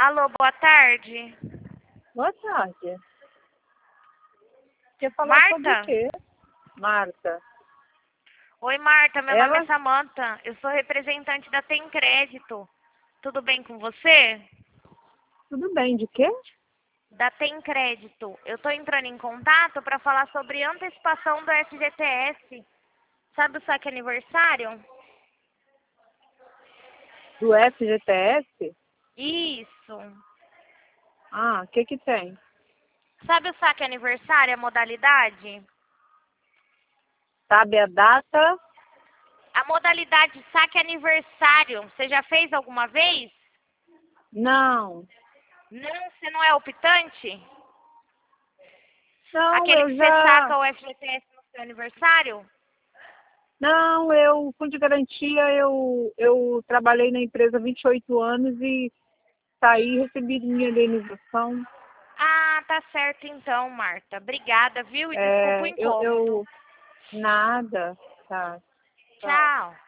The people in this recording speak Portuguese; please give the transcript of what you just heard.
Alô, boa tarde. Boa tarde. Quer falar sobre o Marta? quê? Marta. Oi, Marta, meu nome Ela? é Samanta. Eu sou representante da Tem Crédito. Tudo bem com você? Tudo bem, de quê? Da Tem Crédito. Eu tô entrando em contato para falar sobre antecipação do FGTS. Sabe o saque aniversário? Do FGTS? Isso. Ah, o que tem? Sabe o saque aniversário, a modalidade? Sabe a data? A modalidade saque aniversário, você já fez alguma vez? Não. Não, você não é optante? Não, Aquele eu que você já... saca o FGTS no seu aniversário? Não, eu, fundo de garantia, eu trabalhei na empresa há 28 anos e saí e recebi minha indenização. Ah, tá certo então, Marta. Obrigada, viu? E desculpa o É, incômodo. nada, tá. Tá. Tchau.